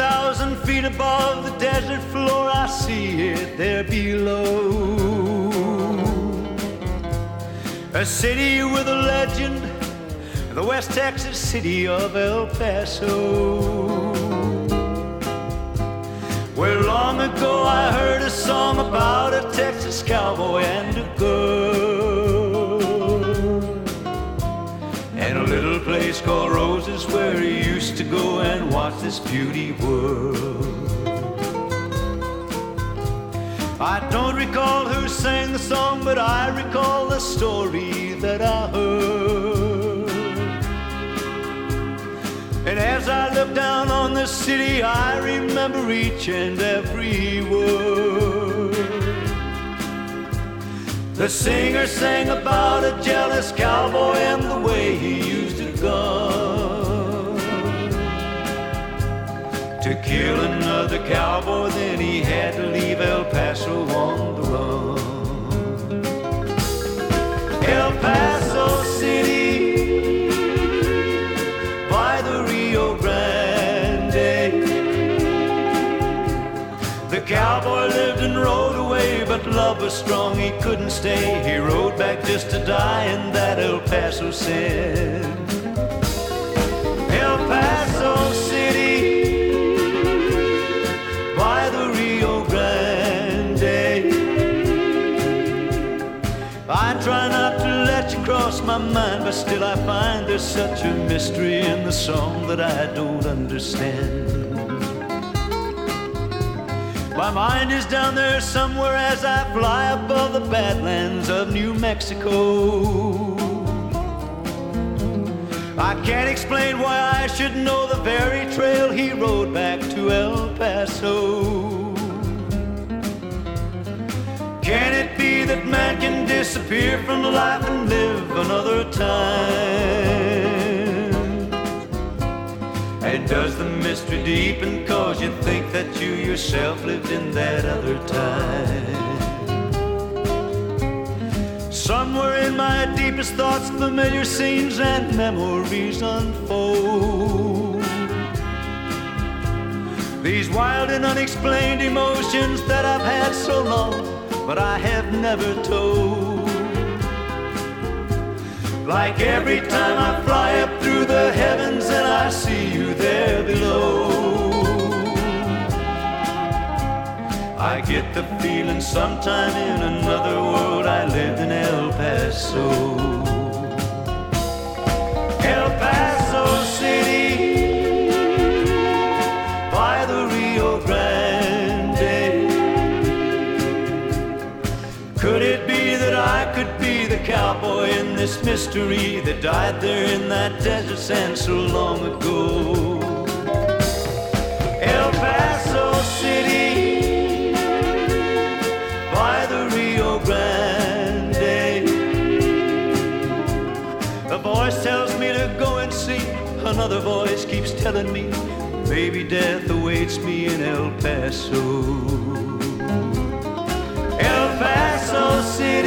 1,000 feet above the desert floor, I see it there below. A city with a legend, the West Texas city of El Paso, where long ago I heard a song about a Texas cowboy and a girl, and a little place called Roses where he used to go and watch this beauty world. I don't recall who sang the song, but I recall the story that I heard. And as I look down on the city, I remember each and every word. The singer sang about a jealous cowboy and the way he used a gun to kill another cowboy, then he had to leave El Paso on the run. El Paso City by the Rio Grande. The cowboy lived and rode away, but love was strong, he couldn't stay. He rode back just to die, and that El Paso said. El Paso City by the Rio Grande. I try not to let you cross my mind, but still I find there's such a mystery in the song that I don't understand. My mind is down there somewhere as I fly above the badlands of New Mexico. I can't explain why I should know the very trail he rode back to El Paso. Can it be that man can disappear from life and live another time? And does the mystery deepen cause you think that you yourself lived in that other time? Somewhere in my deepest thoughts, familiar scenes and memories unfold. These wild and unexplained emotions that I've had so long, but I have never told. Like every time I fly up through the heavens and I see you there below, I get the feeling sometime in another world I lived in El Paso. El Paso City by the Rio Grande. Could it be that I could be the cowboy in this mystery that died there in that desert sand so long ago? El Paso City by the Rio Grande. A voice tells me to go and see, another voice keeps telling me maybe death awaits me in El Paso. El Paso City